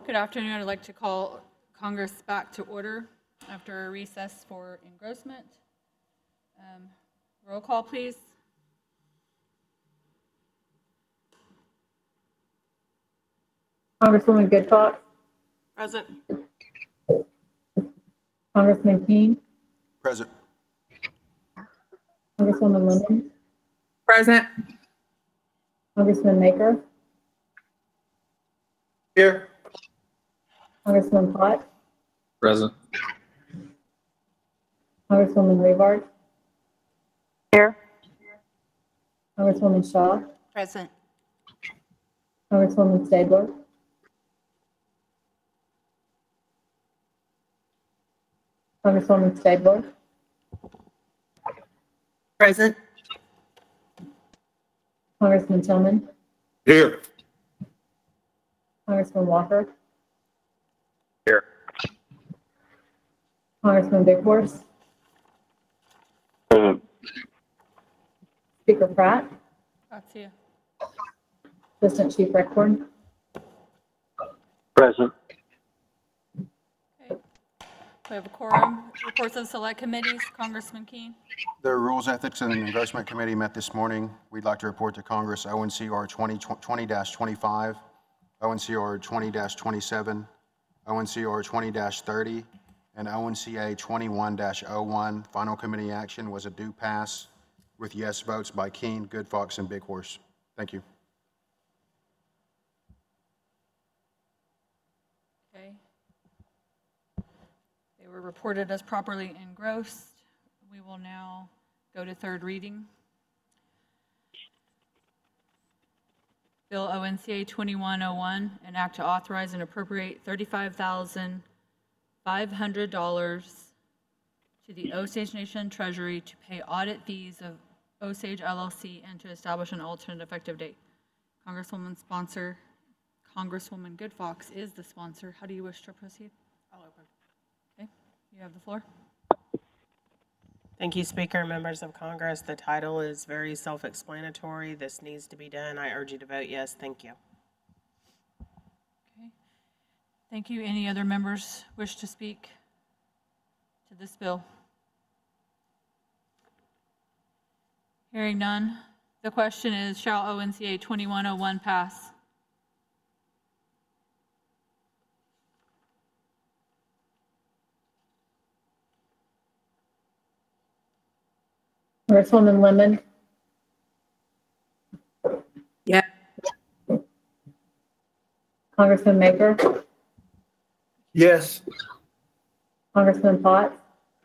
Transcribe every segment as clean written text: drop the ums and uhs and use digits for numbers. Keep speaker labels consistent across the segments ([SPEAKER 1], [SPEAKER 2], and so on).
[SPEAKER 1] Good afternoon. I'd like to call Congress back to order after a recess for engrossment. Roll call, please.
[SPEAKER 2] Congresswoman Good Fox,
[SPEAKER 3] Present.
[SPEAKER 2] Congressman King,
[SPEAKER 4] Present.
[SPEAKER 2] Congresswoman Lemon,
[SPEAKER 3] Present.
[SPEAKER 2] Congressman Maker,
[SPEAKER 4] Here.
[SPEAKER 2] Congressman Potts,
[SPEAKER 4] Present.
[SPEAKER 2] Congresswoman Rivard,
[SPEAKER 3] Here.
[SPEAKER 2] Congresswoman Shaw,
[SPEAKER 3] Present.
[SPEAKER 2] Congresswoman Stabler, Congresswoman Stabler,
[SPEAKER 3] Present.
[SPEAKER 2] Congressman Tillman,
[SPEAKER 4] Here.
[SPEAKER 2] Congressman Walker,
[SPEAKER 4] Here.
[SPEAKER 2] Congressman Big Horse,
[SPEAKER 4] Present.
[SPEAKER 2] Speaker Pratt,
[SPEAKER 1] Grazie.
[SPEAKER 2] Assistant Chief Records,
[SPEAKER 4] Present.
[SPEAKER 1] Okay. We have a quorum. Reports of select committees. Congressman King.
[SPEAKER 4] The Rules, Ethics, and Engrossment Committee met this morning. We'd like to report to Congress ONCR 20-25, ONCR 20-27, ONCR 20-30, and ONCA 21-01. Final committee action was a due pass with yes votes by King, Good Fox, and Big Horse. Thank you.
[SPEAKER 1] Okay. They were reported as properly engrossed. We will now go to third reading. Bill ONCA 2101, an act to authorize and appropriate $35,500 to the Osage Nation Treasury to pay audit fees of Osage LLC and to establish an alternate effective date. Congresswoman sponsor, Congresswoman Good Fox is the sponsor. How do you wish to proceed?
[SPEAKER 3] I'll open.
[SPEAKER 1] Okay, you have the floor.
[SPEAKER 3] Thank you, Speaker and members of Congress. The title is very self-explanatory. This needs to be done. I urge you to vote yes. Thank you.
[SPEAKER 1] Okay. Thank you. Any other members wish to speak to this bill? Hearing none. The question is, shall ONCA 2101 pass?
[SPEAKER 2] Congresswoman Lemon,
[SPEAKER 3] Yeah.
[SPEAKER 2] Congressman Maker,
[SPEAKER 4] Yes.
[SPEAKER 2] Congressman Potts,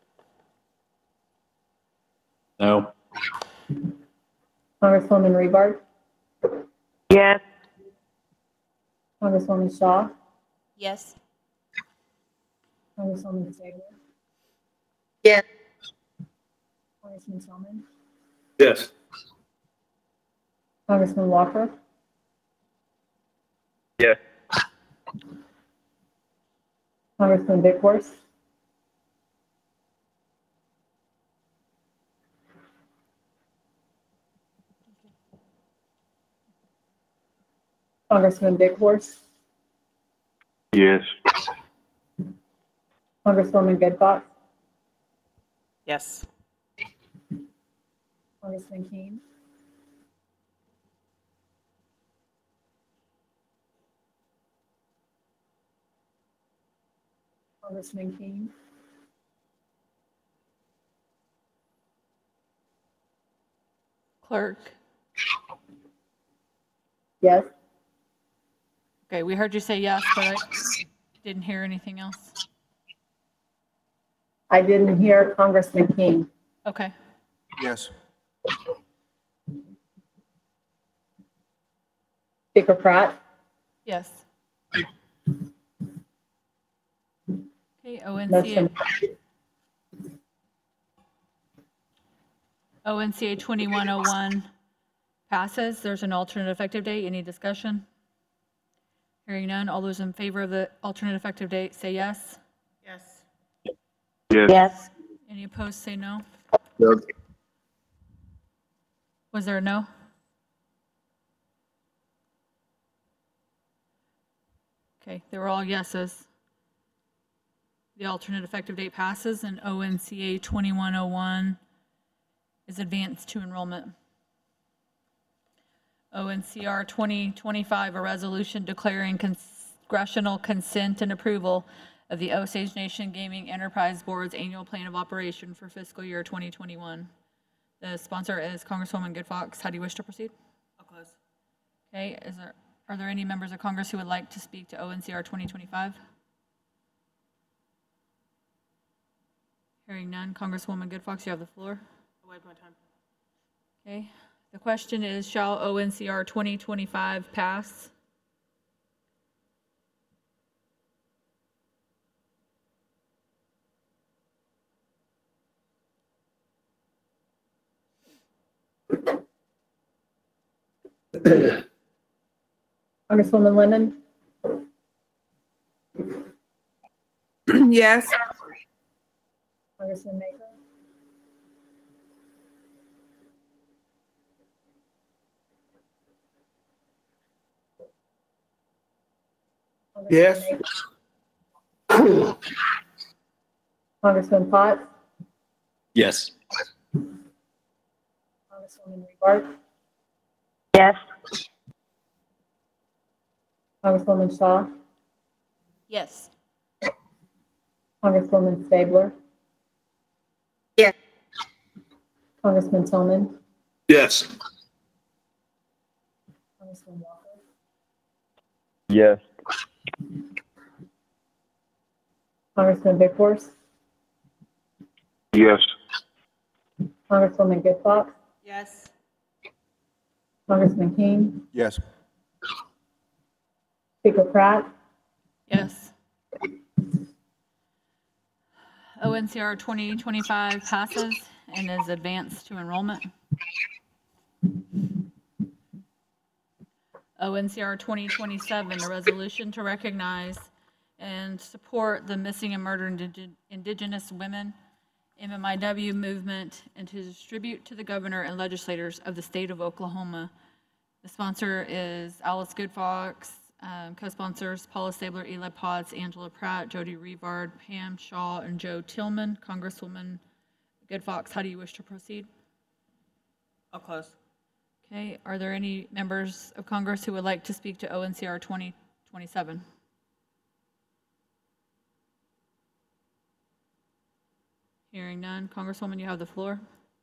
[SPEAKER 4] No.
[SPEAKER 2] Congresswoman Rivard,
[SPEAKER 3] Yes.
[SPEAKER 2] Congresswoman Shaw,
[SPEAKER 3] Yes.
[SPEAKER 2] Congresswoman Stabler,
[SPEAKER 3] Yes.
[SPEAKER 2] Congressman Tillman,
[SPEAKER 4] Yes.
[SPEAKER 2] Congressman Walker,
[SPEAKER 4] Yes.
[SPEAKER 2] Congressman Big Horse, Congressman Big Horse,
[SPEAKER 4] Yes.
[SPEAKER 2] Congresswoman Good Fox,
[SPEAKER 3] Yes.
[SPEAKER 2] Congressman King, Congressman King,
[SPEAKER 1] Clerk.
[SPEAKER 2] yes.
[SPEAKER 1] Okay, we heard you say yes, but I didn't hear anything else.
[SPEAKER 2] I didn't hear Congressman King.
[SPEAKER 1] Okay.
[SPEAKER 4] Yes.
[SPEAKER 2] Speaker Pratt,
[SPEAKER 1] Yes. Okay,
[SPEAKER 2] motion,
[SPEAKER 1] ONCA 2101 passes. There's an alternate effective date. Any discussion? Hearing none. All those in favor of the alternate effective date say yes.
[SPEAKER 3] Yes.
[SPEAKER 4] Yes.
[SPEAKER 1] Any opposed say no.
[SPEAKER 4] Yes.
[SPEAKER 1] Was there a no? Okay, they were all yeses. The alternate effective date passes, and ONCA 2101 is advanced to enrollment. ONCR 2025, a resolution declaring congressional consent and approval of the Osage Nation Gaming Enterprise Board's annual plan of operation for fiscal year 2021. The sponsor is Congresswoman Good Fox. How do you wish to proceed?
[SPEAKER 3] I'll close.
[SPEAKER 1] Okay, are there any members of Congress who would like to speak to ONCR 2025? Hearing none, Congresswoman Good Fox, you have the floor.
[SPEAKER 3] I'll wait my time.
[SPEAKER 1] Okay, the question is, shall ONCR 2025 pass?
[SPEAKER 2] Congresswoman Lennon,
[SPEAKER 5] Yes.
[SPEAKER 2] Congressman Maker,
[SPEAKER 5] Yes.
[SPEAKER 2] Congressman Potts,
[SPEAKER 6] Yes.
[SPEAKER 2] Congresswoman Rebar,
[SPEAKER 7] Yes.
[SPEAKER 2] Congresswoman Shaw,
[SPEAKER 1] Yes.
[SPEAKER 2] Congresswoman Stabler,
[SPEAKER 5] Yes.
[SPEAKER 2] Congressman Tillman,
[SPEAKER 6] Yes.
[SPEAKER 2] Congressman Walker,
[SPEAKER 6] Yes.
[SPEAKER 2] Congressman Bickford,
[SPEAKER 6] Yes.
[SPEAKER 2] Congresswoman Good Fox,
[SPEAKER 3] Yes.
[SPEAKER 2] Congressman King,
[SPEAKER 4] Yes.
[SPEAKER 2] Speaker Pratt,
[SPEAKER 1] Yes. ONCR 2025 passes and is advanced to enrollment. ONCR 2027, a resolution to recognize and support the missing and murdered Indigenous women MMIW movement and to distribute to the governor and legislators of the state of Oklahoma. The sponsor is Alice Good Fox, co-sponsors Paula Stabler, Eli Potts, Angela Pratt, Jody Revard, Pam Shaw, and Joe Tillman. Congresswoman Good Fox, how do you wish to proceed?
[SPEAKER 3] I'll close.
[SPEAKER 1] Okay, are there any members of Congress who would like to speak to ONCR 2027? Hearing none. Congresswoman, you have the floor.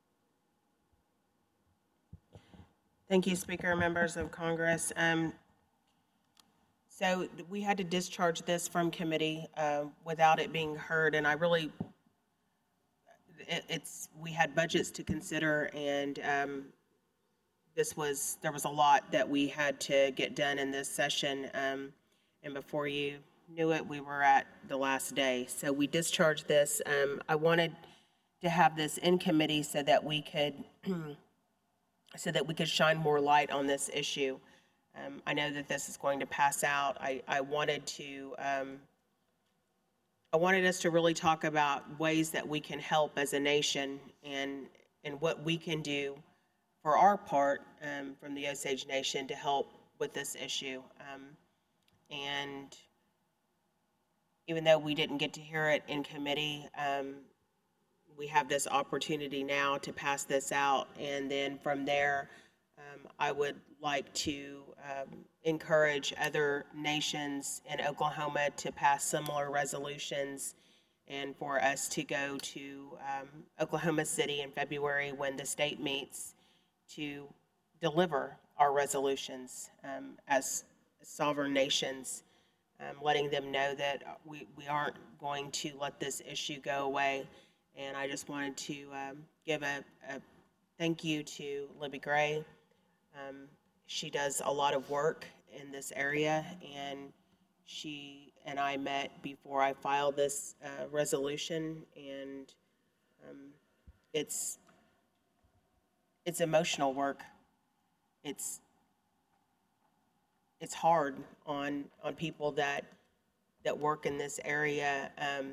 [SPEAKER 3] Thank you, Speaker, members of Congress. So we had to discharge this from committee without it being heard, and I really, we had budgets to consider, and there was a lot that we had to get done in this session, and before you knew it, we were at the last day. So we discharged this. I wanted to have this in committee so that we could shine more light on this issue. I know that this is going to pass out. I wanted us to really talk about ways that we can help as a nation and what we can do for our part from the Osage Nation to help with this issue. And even though we didn't get to hear it in committee, we have this opportunity now to pass this out. And then from there, I would like to encourage other nations in Oklahoma to pass similar resolutions and for us to go to Oklahoma City in February when the state meets to deliver our resolutions as sovereign nations, letting them know that we aren't going to let this issue go away. And I just wanted to give a thank you to Libby Gray. She does a lot of work in this area, and she and I met before I filed this resolution, and it's emotional work. It's hard on people that work in this area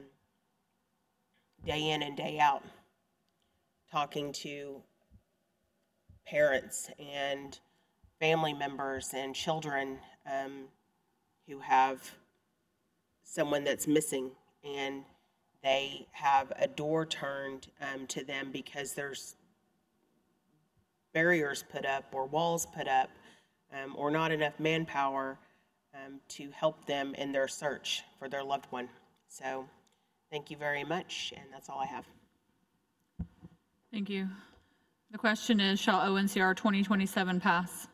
[SPEAKER 3] day in and day out, talking to parents and family members and children who have someone that's missing, and they have a door turned to them because there's barriers put up or walls put up or not enough manpower to help them in their search for their loved one. So thank you very much, and that's all I have.
[SPEAKER 1] Thank you. The question is, shall ONCR 2027 pass?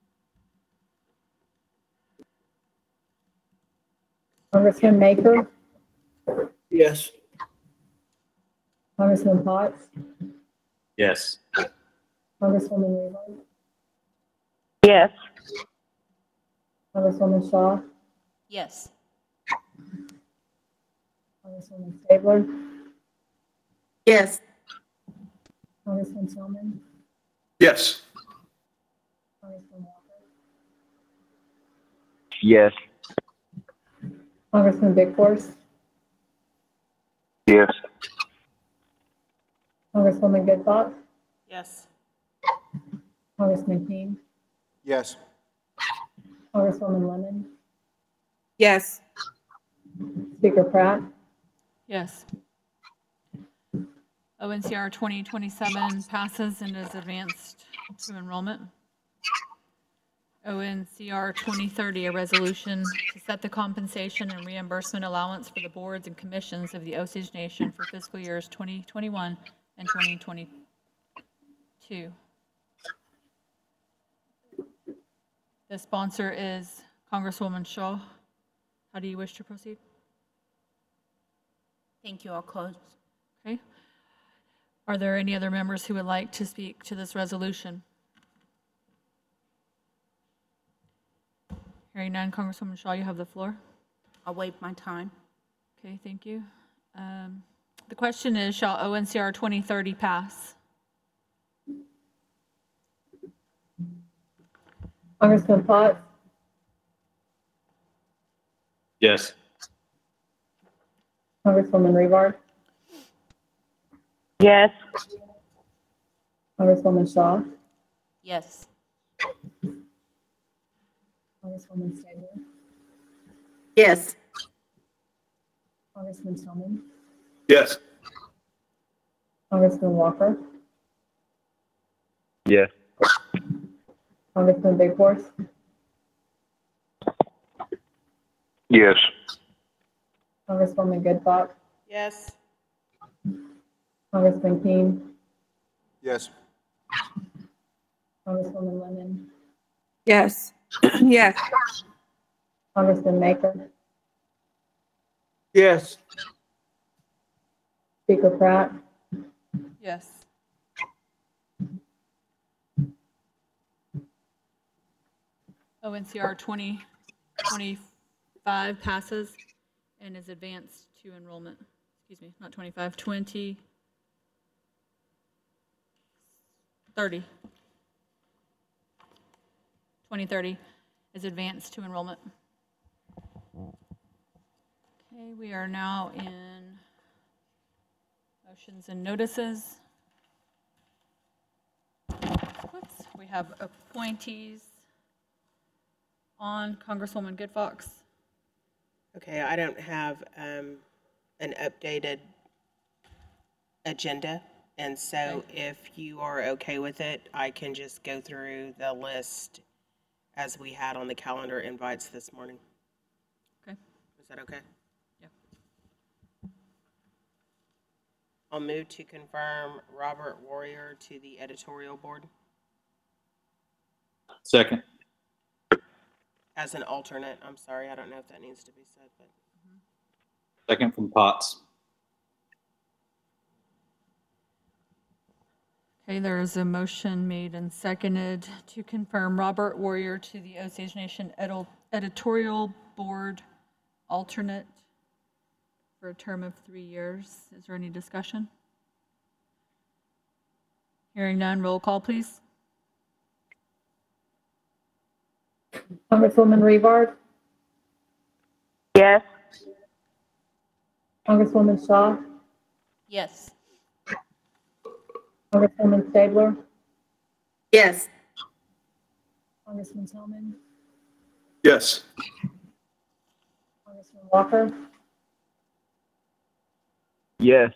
[SPEAKER 2] Congressman Maker,
[SPEAKER 6] Yes.
[SPEAKER 2] Congressman Potts,
[SPEAKER 6] Yes.
[SPEAKER 2] Congresswoman Rebar,
[SPEAKER 5] Yes.
[SPEAKER 2] Congresswoman Shaw,
[SPEAKER 1] Yes.
[SPEAKER 2] Congresswoman Stabler,
[SPEAKER 5] Yes.
[SPEAKER 2] Congressman Tillman,
[SPEAKER 6] Yes.
[SPEAKER 2] Congressman Walker,
[SPEAKER 6] Yes.
[SPEAKER 2] Congressman Big Horse,
[SPEAKER 6] Yes.
[SPEAKER 2] Congresswoman Good Fox,
[SPEAKER 3] Yes.
[SPEAKER 2] Congressman King,
[SPEAKER 4] Yes.
[SPEAKER 2] Congresswoman Lemon,
[SPEAKER 5] Yes.
[SPEAKER 2] Speaker Pratt,
[SPEAKER 1] Yes. ONCR 2027 passes and is advanced to enrollment. ONCR 2030, a resolution to set the compensation and reimbursement allowance for the boards and commissions of the Osage Nation for fiscal years 2021 and 2022. The sponsor is Congresswoman Shaw. How do you wish to proceed?
[SPEAKER 7] Thank you. I'll close.
[SPEAKER 1] Okay. Are there any other members who would like to speak to this resolution? Hearing none, Congresswoman Shaw, you have the floor.
[SPEAKER 7] I'll waive my time.
[SPEAKER 1] Okay, thank you. The question is, shall ONCR 2030 pass?
[SPEAKER 2] Congressman Potts,
[SPEAKER 6] Yes.
[SPEAKER 2] Congresswoman Rebar,
[SPEAKER 5] Yes.
[SPEAKER 2] Congresswoman Shaw,
[SPEAKER 7] Yes.
[SPEAKER 2] Congresswoman Stabler,
[SPEAKER 5] Yes.
[SPEAKER 2] Congressman Tillman,
[SPEAKER 6] Yes.
[SPEAKER 2] Congressman Walker,
[SPEAKER 6] Yes.
[SPEAKER 2] Congressman Big Horse,
[SPEAKER 6] Yes.
[SPEAKER 2] Congresswoman Good Fox,
[SPEAKER 3] Yes.
[SPEAKER 2] Congressman King,
[SPEAKER 4] Yes.
[SPEAKER 2] Congresswoman Lemon,
[SPEAKER 5] Yes. Yes.
[SPEAKER 2] Congressman Maker,
[SPEAKER 5] Yes.
[SPEAKER 2] Speaker Pratt,
[SPEAKER 1] Yes. ONCR 2025 passes and is advanced to enrollment. Excuse me, not 25, 2030. 2030 is advanced to enrollment. Okay, we are now in motions and notices. Whoops, we have appointees on Congresswoman Good Fox.
[SPEAKER 3] Okay, I don't have an updated agenda, and so if you are okay with it, I can just go through the list as we had on the calendar invites this morning.
[SPEAKER 1] Okay.
[SPEAKER 3] Is that okay?
[SPEAKER 1] Yeah.
[SPEAKER 3] I'll move to confirm Robert Warrior to the editorial board
[SPEAKER 6] Second.
[SPEAKER 3] as an alternate. I'm sorry, I don't know if that needs to be said, but
[SPEAKER 6] Second from Potts.
[SPEAKER 1] Okay, there is a motion made and seconded to confirm Robert Warrior to the Osage Nation editorial board alternate for a term of 3 years. Is there any discussion? Hearing none, roll call, please.
[SPEAKER 2] Congresswoman Rebar,
[SPEAKER 5] Yes.
[SPEAKER 2] Congresswoman Shaw,
[SPEAKER 7] Yes.
[SPEAKER 2] Congresswoman Stabler,
[SPEAKER 5] Yes.
[SPEAKER 2] Congressman Tillman,
[SPEAKER 6] Yes.
[SPEAKER 2] Congressman Walker,
[SPEAKER 6] Yes.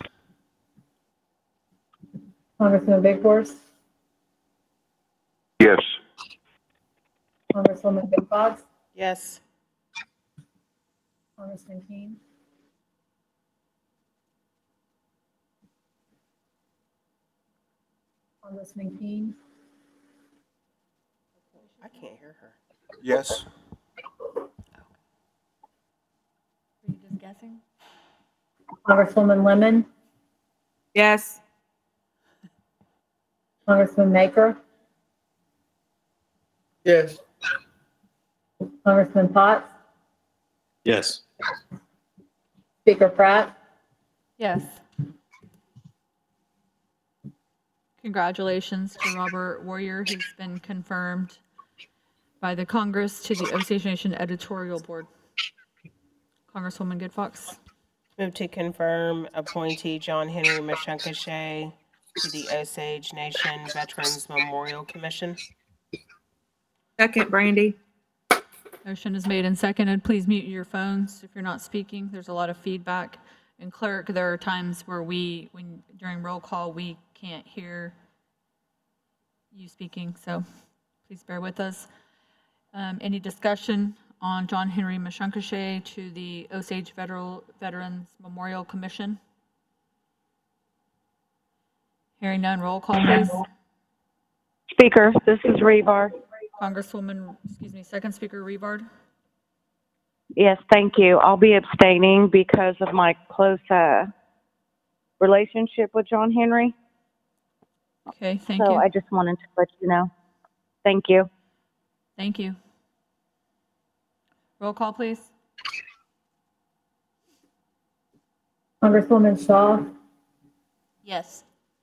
[SPEAKER 2] Congressman Big Horse,
[SPEAKER 6] Yes.
[SPEAKER 2] Congresswoman Big Fox,
[SPEAKER 3] Yes.
[SPEAKER 2] Congressman King, Congressman King,
[SPEAKER 3] I can't hear her.
[SPEAKER 4] Yes.
[SPEAKER 1] Were you just guessing?
[SPEAKER 2] Congresswoman Lemon,
[SPEAKER 5] Yes.
[SPEAKER 2] Congressman Maker,
[SPEAKER 6] Yes.
[SPEAKER 2] Congressman Potts,
[SPEAKER 6] Yes.
[SPEAKER 2] Speaker Pratt,
[SPEAKER 1] Yes. Congratulations to Robert Warrior, who's been confirmed by the Congress to the Osage Nation Editorial Board. Congresswoman Good Fox.
[SPEAKER 3] Move to confirm appointee John Henry Mashunkashay to the Osage Nation Veterans Memorial Commission.
[SPEAKER 5] Second, Brandy.
[SPEAKER 1] Motion is made and seconded. Please mute your phones if you're not speaking. There's a lot of feedback. And clerk, there are times where during roll call, we can't hear you speaking, so please bear with us. Any discussion on John Henry Mashunkashay to the Osage Veterans Memorial Commission? Hearing none, roll call, please.
[SPEAKER 8] Speaker, this is Rebar.
[SPEAKER 1] Second speaker, Revard.
[SPEAKER 8] Yes, thank you. I'll be abstaining because of my close relationship with John Henry.
[SPEAKER 1] Okay, thank
[SPEAKER 8] So
[SPEAKER 1] you.
[SPEAKER 8] I just wanted to let you know. Thank you.
[SPEAKER 1] Thank you. Roll call, please.
[SPEAKER 2] Congresswoman Shaw,
[SPEAKER 7] Yes.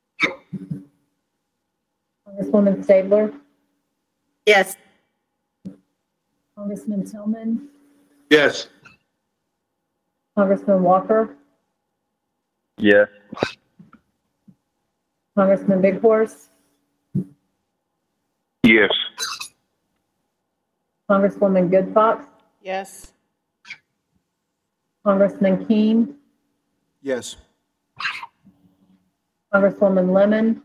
[SPEAKER 2] Congresswoman Stabler,
[SPEAKER 5] Yes.
[SPEAKER 2] Congressman Tillman,
[SPEAKER 6] Yes.
[SPEAKER 2] Congressman Walker,
[SPEAKER 6] Yes.
[SPEAKER 2] Congressman Big Horse,
[SPEAKER 6] Yes.
[SPEAKER 2] Congresswoman Good Fox,
[SPEAKER 3] Yes.
[SPEAKER 2] Congressman King,
[SPEAKER 4] Yes.
[SPEAKER 2] Congresswoman Lemon,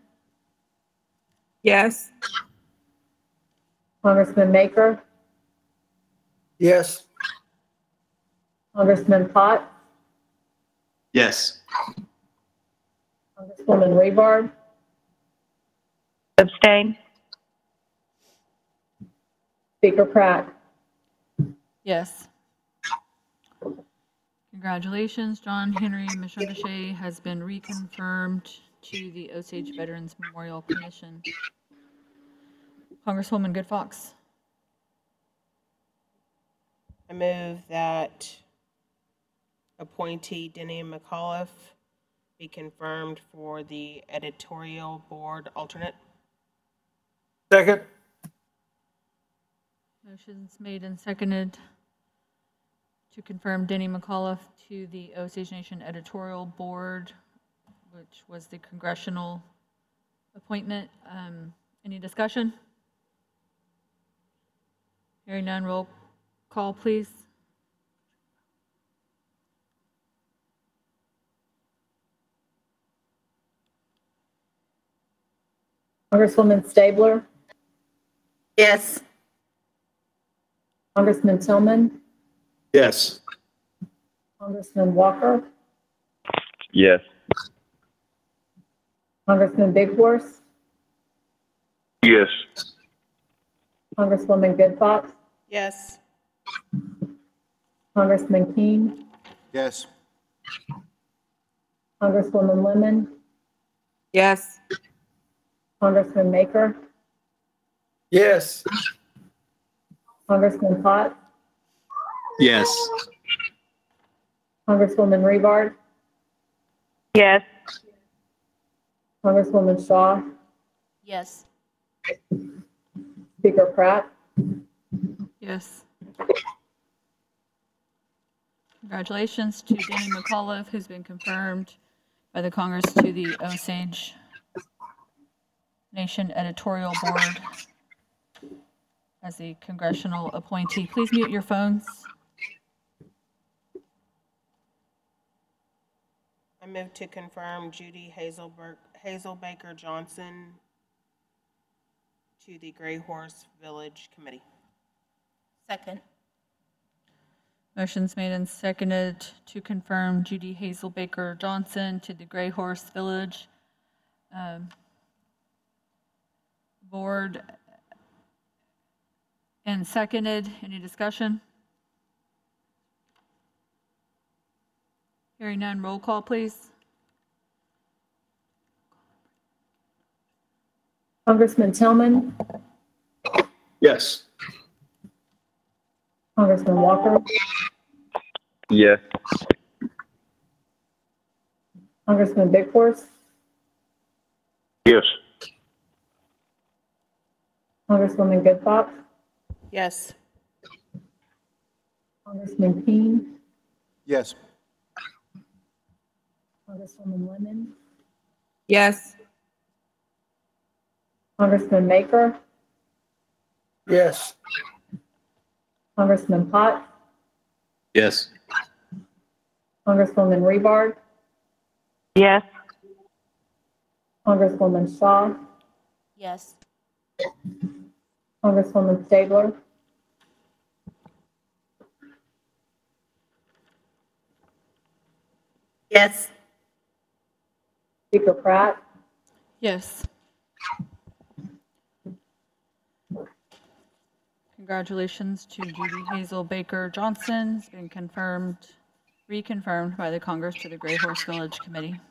[SPEAKER 5] Yes.
[SPEAKER 2] Congressman Maker,
[SPEAKER 6] Yes.
[SPEAKER 2] Congressman Potts,
[SPEAKER 6] Yes.
[SPEAKER 2] Congresswoman Rebar,
[SPEAKER 8] Abstain?
[SPEAKER 2] Speaker Pratt.
[SPEAKER 1] Yes. Congratulations, John Henry Mashunkashay has been reconfirmed to the Osage Veterans Memorial Commission. Congresswoman Good Fox.
[SPEAKER 3] I move that appointee Denny McAuliffe be confirmed for the editorial board alternate.
[SPEAKER 6] Second.
[SPEAKER 1] Motion's made and seconded to confirm Denny McAuliffe to the Osage Nation Editorial Board, which was the congressional appointment. Any discussion? Hearing none, roll call, please.
[SPEAKER 2] Congresswoman Stabler,
[SPEAKER 5] Yes.
[SPEAKER 2] Congressman Tillman,
[SPEAKER 6] Yes.
[SPEAKER 2] Congressman Walker,
[SPEAKER 6] Yes.
[SPEAKER 2] Congressman Big Horse,
[SPEAKER 6] Yes.
[SPEAKER 2] Congresswoman Good Fox,
[SPEAKER 3] Yes.
[SPEAKER 2] Congressman King,
[SPEAKER 4] Yes.
[SPEAKER 2] Congresswoman Lemon,
[SPEAKER 5] Yes.
[SPEAKER 2] Congressman Maker,
[SPEAKER 6] Yes.
[SPEAKER 2] Congressman Potts,
[SPEAKER 6] Yes.
[SPEAKER 2] Congresswoman Rebar,
[SPEAKER 8] Yes.
[SPEAKER 2] Congresswoman Shaw,
[SPEAKER 7] Yes.
[SPEAKER 2] Speaker Pratt.
[SPEAKER 1] Yes. Congratulations to Danny McAuliffe, who's been confirmed by the Congress to the Osage Nation Editorial Board as the congressional appointee. Please mute your phones.
[SPEAKER 3] I move to confirm Judy Hazelbaker Johnson to the Gray Horse Village Committee.
[SPEAKER 7] Second.
[SPEAKER 1] Motion's made and seconded to confirm Judy Hazelbaker Johnson to the Gray Horse Village Board. And seconded. Any discussion? Hearing none, roll call, please.
[SPEAKER 2] Congressman Tillman,
[SPEAKER 6] Yes.
[SPEAKER 2] Congressman Walker,
[SPEAKER 6] Yes.
[SPEAKER 2] Congressman Big Horse,
[SPEAKER 6] Yes.
[SPEAKER 2] Congresswoman Good Fox,
[SPEAKER 3] Yes.
[SPEAKER 2] Congressman King,
[SPEAKER 4] Yes.
[SPEAKER 2] Congresswoman Lemon,
[SPEAKER 5] Yes.
[SPEAKER 2] Congressman Maker,
[SPEAKER 6] Yes.
[SPEAKER 2] Congressman Potts,
[SPEAKER 6] Yes.
[SPEAKER 2] Congresswoman Rebar,
[SPEAKER 8] Yes.
[SPEAKER 2] Congresswoman Shaw,
[SPEAKER 7] Yes.
[SPEAKER 2] Congresswoman Stabler,
[SPEAKER 5] Yes.
[SPEAKER 2] Speaker Pratt,
[SPEAKER 1] Yes. Congratulations to Judy Hazelbaker Johnson. It's been reconfirmed by the Congress to the Gray Horse Village Committee.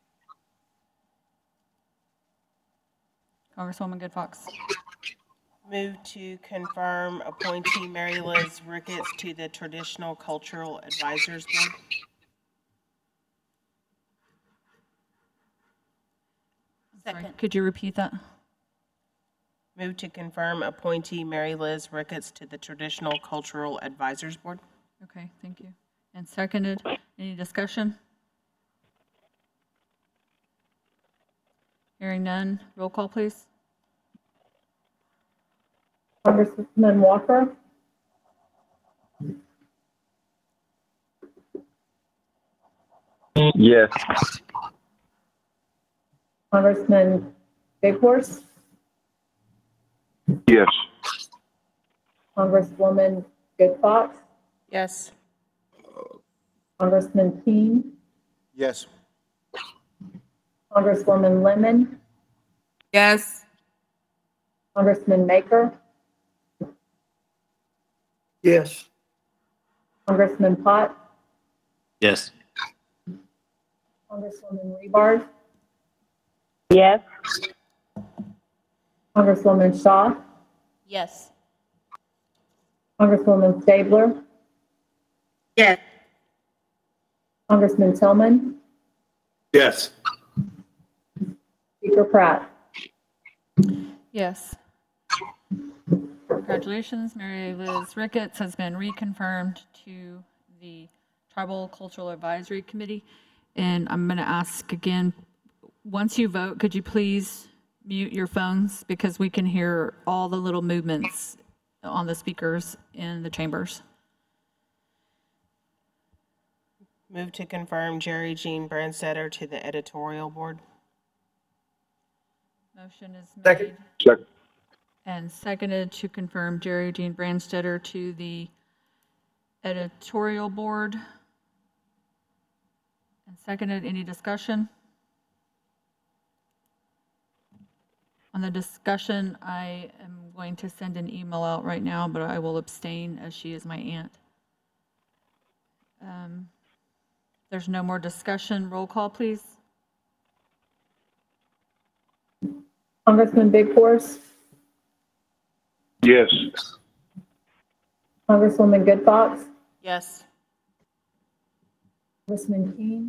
[SPEAKER 1] Congresswoman Good Fox.
[SPEAKER 3] Move to confirm appointee Mary Liz Ricketts to the Traditional Cultural Advisors Board.
[SPEAKER 1] Sorry,
[SPEAKER 7] Second.
[SPEAKER 1] could you repeat that?
[SPEAKER 3] Move to confirm appointee Mary Liz Ricketts to the Traditional Cultural Advisors Board.
[SPEAKER 1] Okay, thank you. And seconded. Any discussion? Hearing none. Roll call, please.
[SPEAKER 2] Congressman Walker,
[SPEAKER 6] Yes.
[SPEAKER 2] Congressman Big Horse,
[SPEAKER 6] Yes.
[SPEAKER 2] Congresswoman Good Fox,
[SPEAKER 3] Yes.
[SPEAKER 2] Congressman King,
[SPEAKER 4] Yes.
[SPEAKER 2] Congresswoman Lemon,
[SPEAKER 5] Yes.
[SPEAKER 2] Congressman Maker,
[SPEAKER 6] Yes.
[SPEAKER 2] Congressman Potts,
[SPEAKER 6] Yes.
[SPEAKER 2] Congresswoman Rebar,
[SPEAKER 8] Yes.
[SPEAKER 2] Congresswoman Shaw,
[SPEAKER 7] Yes.
[SPEAKER 2] Congresswoman Stabler,
[SPEAKER 5] Yes.
[SPEAKER 2] Congressman Tillman,
[SPEAKER 6] Yes.
[SPEAKER 2] Speaker Pratt.
[SPEAKER 1] Yes. Congratulations, Mary Liz Ricketts has been reconfirmed to the Tribal Cultural Advisory Committee. And I'm going to ask again, once you vote, could you please mute your phones because we can hear all the little movements on the speakers in the chambers.
[SPEAKER 3] Move to confirm Jerry Jean Brandstetter to the Editorial Board.
[SPEAKER 1] Motion is
[SPEAKER 6] Second.
[SPEAKER 1] made
[SPEAKER 6] Second.
[SPEAKER 1] and seconded to confirm Jerry Jean Brandstetter to the Editorial Board. And seconded. Any discussion? On the discussion, I am going to send an email out right now, but I will abstain as she is my aunt. There's no more discussion. Roll call, please.
[SPEAKER 2] Congressman Big Horse,
[SPEAKER 6] Yes.
[SPEAKER 2] Congresswoman Good Fox,
[SPEAKER 3] Yes.
[SPEAKER 2] Congressman King,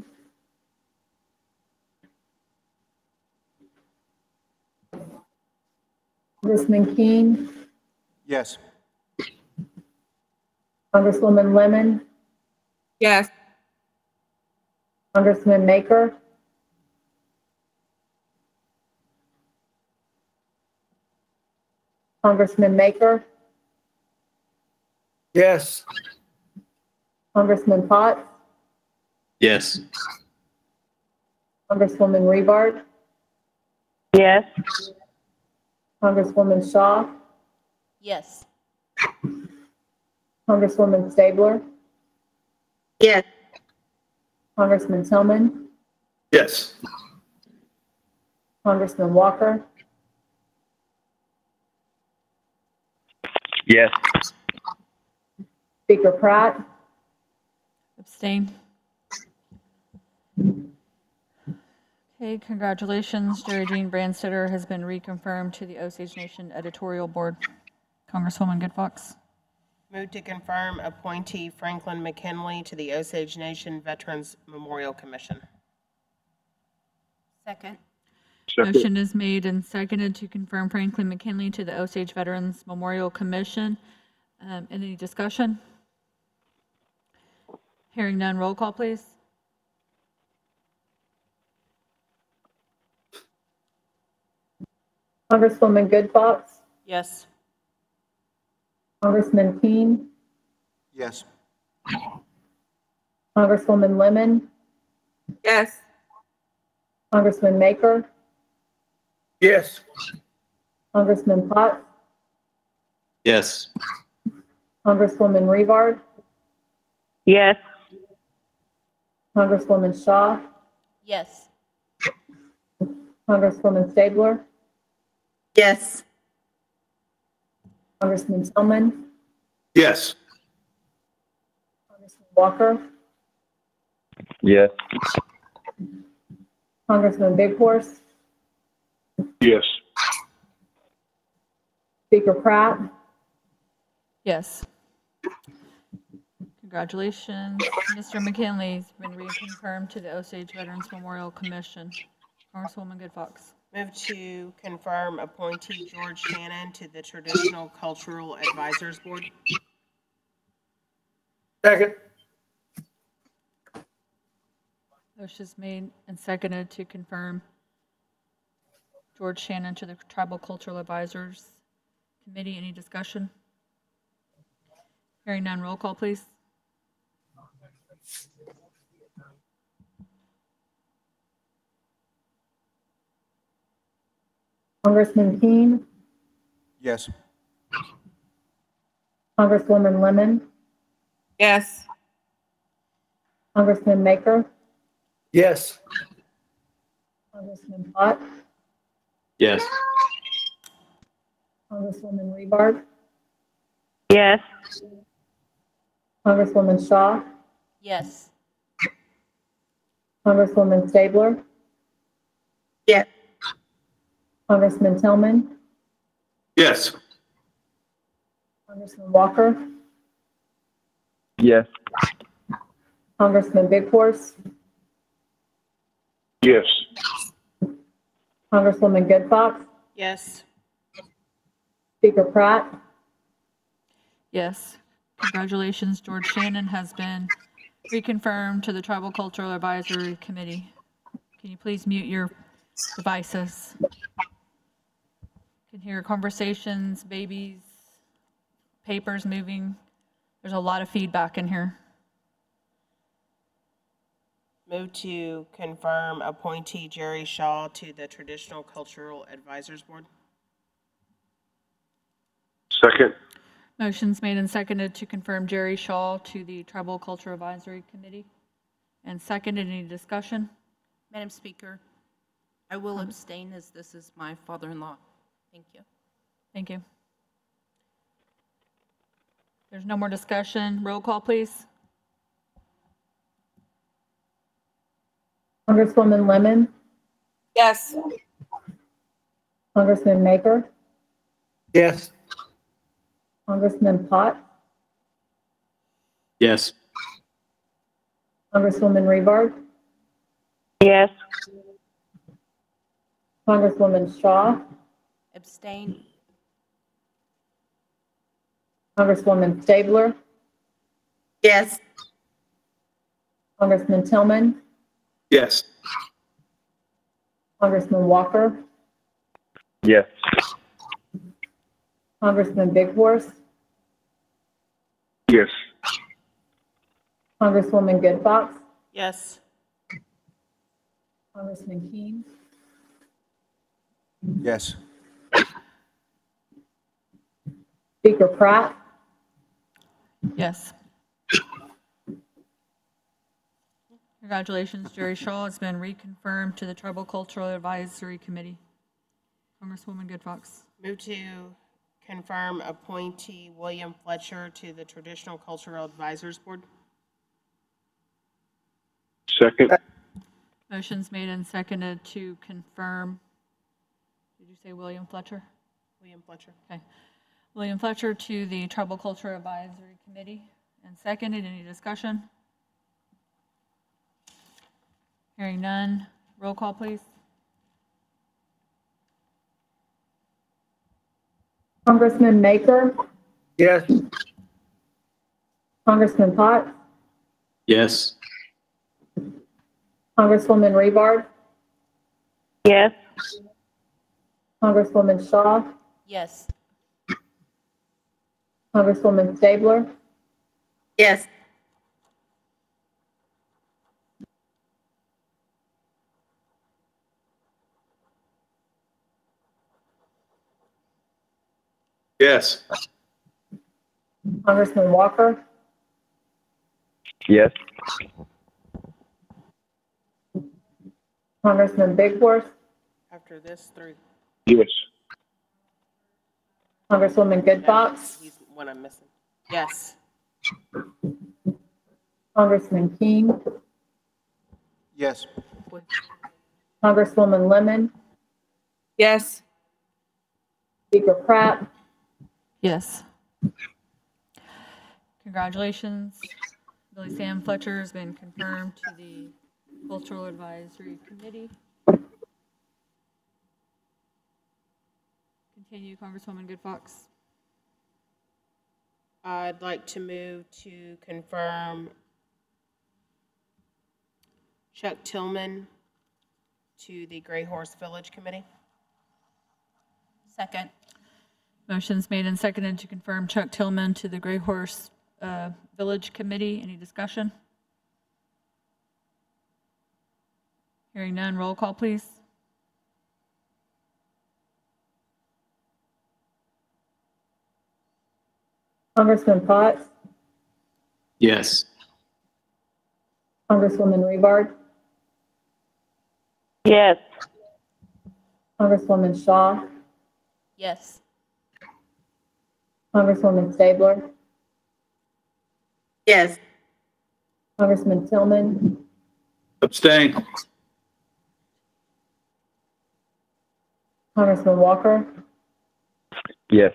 [SPEAKER 2] Congressman King,
[SPEAKER 4] Yes.
[SPEAKER 2] Congresswoman Lemon,
[SPEAKER 5] Yes.
[SPEAKER 2] Congressman Maker, Congressman Maker,
[SPEAKER 6] Yes.
[SPEAKER 2] Congressman Potts,
[SPEAKER 6] Yes.
[SPEAKER 2] Congresswoman Rebar,
[SPEAKER 8] Yes.
[SPEAKER 2] Congresswoman Shaw,
[SPEAKER 7] Yes.
[SPEAKER 2] Congresswoman Stabler,
[SPEAKER 5] Yes.
[SPEAKER 2] Congressman Tillman,
[SPEAKER 6] Yes.
[SPEAKER 2] Congressman Walker,
[SPEAKER 6] Yes.
[SPEAKER 2] Speaker Pratt,
[SPEAKER 1] Abstain. Okay, congratulations. Jerry Jean Brandstetter has been reconfirmed to the Osage Nation Editorial Board. Congresswoman Good Fox.
[SPEAKER 3] Move to confirm appointee Franklin McKinley to the Osage Nation Veterans Memorial Commission.
[SPEAKER 7] Second.
[SPEAKER 1] Motion is made and seconded to confirm Franklin McKinley to the Osage Veterans Memorial Commission. Any discussion? Hearing none, roll call, please.
[SPEAKER 2] Congresswoman Good Fox,
[SPEAKER 3] Yes.
[SPEAKER 2] Congressman Keene,
[SPEAKER 4] Yes.
[SPEAKER 2] Congresswoman Lemon,
[SPEAKER 5] Yes.
[SPEAKER 2] Congressman Maker,
[SPEAKER 6] Yes.
[SPEAKER 2] Congressman Potts,
[SPEAKER 6] Yes.
[SPEAKER 2] Congresswoman Rebar,
[SPEAKER 8] Yes.
[SPEAKER 2] Congresswoman Shaw,
[SPEAKER 7] Yes.
[SPEAKER 2] Congresswoman Stabler,
[SPEAKER 5] Yes.
[SPEAKER 2] Congressman Tillman,
[SPEAKER 6] Yes.
[SPEAKER 2] Congressman Walker,
[SPEAKER 6] Yes.
[SPEAKER 2] Congressman Big Horse,
[SPEAKER 6] Yes.
[SPEAKER 2] Speaker Pratt,
[SPEAKER 1] Yes. Congratulations. Mr. McKinley's been reconfirmed to the Osage Veterans Memorial Commission. Congresswoman Good Fox.
[SPEAKER 3] Move to confirm appointee George Shannon to the Traditional Cultural Advisors Board.
[SPEAKER 6] Second.
[SPEAKER 1] Motion is made and seconded to confirm George Shannon to the Tribal Cultural Advisors Committee. Any discussion? Hearing none, roll call, please.
[SPEAKER 2] Congressman Keene,
[SPEAKER 4] Yes.
[SPEAKER 2] Congresswoman Lemon,
[SPEAKER 5] Yes.
[SPEAKER 2] Congressman Maker,
[SPEAKER 6] Yes.
[SPEAKER 2] Congressman Potts,
[SPEAKER 6] Yes.
[SPEAKER 2] Congresswoman Rebar,
[SPEAKER 8] Yes.
[SPEAKER 2] Congresswoman Shaw,
[SPEAKER 7] Yes.
[SPEAKER 2] Congresswoman Stabler,
[SPEAKER 5] Yes.
[SPEAKER 2] Congressman Tillman,
[SPEAKER 6] Yes.
[SPEAKER 2] Congressman Walker,
[SPEAKER 6] Yes.
[SPEAKER 2] Congressman Big Horse,
[SPEAKER 6] Yes.
[SPEAKER 2] Congresswoman Good Fox,
[SPEAKER 3] Yes.
[SPEAKER 2] Speaker Pratt,
[SPEAKER 1] Yes. Congratulations, George Shannon has been reconfirmed to the Tribal Cultural Advisory Committee. Can you please mute your devices? Can hear conversations, babies, papers moving. There's a lot of feedback in here.
[SPEAKER 3] Move to confirm appointee Jerry Shaw to the Traditional Cultural Advisors Board.
[SPEAKER 6] Second.
[SPEAKER 1] Motion's made and seconded to confirm Jerry Shaw to the Tribal Culture Advisory Committee. And seconded, any discussion?
[SPEAKER 7] Madam Speaker, I will abstain as this is my father-in-law. Thank you.
[SPEAKER 1] Thank you. There's no more discussion. Roll call, please.
[SPEAKER 2] Congresswoman Lemon,
[SPEAKER 5] Yes.
[SPEAKER 2] Congressman Maker,
[SPEAKER 6] Yes.
[SPEAKER 2] Congressman Potts,
[SPEAKER 6] Yes.
[SPEAKER 2] Congresswoman Rebar,
[SPEAKER 8] Yes.
[SPEAKER 2] Congresswoman Shaw,
[SPEAKER 7] Abstain?
[SPEAKER 2] Congresswoman Stabler,
[SPEAKER 5] Yes.
[SPEAKER 2] Congressman Tillman,
[SPEAKER 6] Yes.
[SPEAKER 2] Congressman Walker,
[SPEAKER 6] Yes.
[SPEAKER 2] Congressman Big Horse,
[SPEAKER 6] Yes.
[SPEAKER 2] Congresswoman Good Fox,
[SPEAKER 3] Yes.
[SPEAKER 2] Congressman King,
[SPEAKER 4] Yes.
[SPEAKER 2] Speaker Pratt,
[SPEAKER 1] Yes. Congratulations, Jerry Shaw has been reconfirmed to the Tribal Cultural Advisory Committee. Congresswoman Good Fox.
[SPEAKER 3] Move to confirm appointee William Fletcher to the Traditional Cultural Advisors Board.
[SPEAKER 6] Second.
[SPEAKER 1] Motion's made and seconded to confirm. Did you say William Fletcher?
[SPEAKER 3] William Fletcher.
[SPEAKER 1] Okay. William Fletcher to the Tribal Culture Advisory Committee, and seconded. Any discussion? Hearing none. Roll call, please.
[SPEAKER 2] Congressman Maker,
[SPEAKER 6] Yes.
[SPEAKER 2] Congressman Potts,
[SPEAKER 6] Yes.
[SPEAKER 2] Congresswoman Rebar,
[SPEAKER 8] Yes.
[SPEAKER 2] Congresswoman Shaw,
[SPEAKER 7] Yes.
[SPEAKER 2] Congresswoman Stabler,
[SPEAKER 5] Yes.
[SPEAKER 6] Yes.
[SPEAKER 2] Congressman Walker,
[SPEAKER 6] Yes.
[SPEAKER 2] Congressman Big Horse,
[SPEAKER 3] After this, 3.
[SPEAKER 6] Yes.
[SPEAKER 2] Congresswoman Good Fox,
[SPEAKER 3] He's one I'm missing. Yes.
[SPEAKER 2] Congressman King,
[SPEAKER 4] Yes.
[SPEAKER 2] Congresswoman Lemon,
[SPEAKER 5] Yes.
[SPEAKER 2] Speaker Pratt,
[SPEAKER 1] Yes. Congratulations. Billy Sam Fletcher has been confirmed to the Cultural Advisory Committee. Continue, Congresswoman Good Fox.
[SPEAKER 3] I'd like to move to confirm Chuck Tillman to the Gray Horse Village Committee.
[SPEAKER 7] Second.
[SPEAKER 1] Motion's made and seconded to confirm Chuck Tillman to the Gray Horse Village Committee. Any discussion? Hearing none. Roll call, please.
[SPEAKER 2] Congressman Potts,
[SPEAKER 6] Yes.
[SPEAKER 2] Congresswoman Rebar,
[SPEAKER 8] Yes.
[SPEAKER 2] Congresswoman Shaw,
[SPEAKER 7] Yes.
[SPEAKER 2] Congresswoman Stabler,
[SPEAKER 5] Yes.
[SPEAKER 2] Congressman Tillman,
[SPEAKER 6] Abstain.
[SPEAKER 2] Congressman Walker,
[SPEAKER 6] Yes.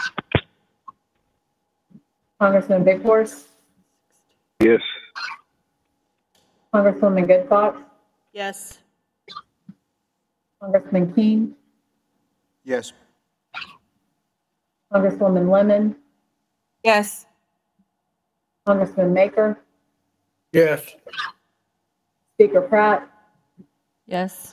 [SPEAKER 2] Congressman Big Horse,
[SPEAKER 6] Yes.
[SPEAKER 2] Congresswoman Good Fox,
[SPEAKER 3] Yes.
[SPEAKER 2] Congressman King,
[SPEAKER 4] Yes.
[SPEAKER 2] Congresswoman Lemon,
[SPEAKER 5] Yes.
[SPEAKER 2] Congressman Maker,
[SPEAKER 6] Yes.
[SPEAKER 2] Speaker Pratt,
[SPEAKER 1] Yes.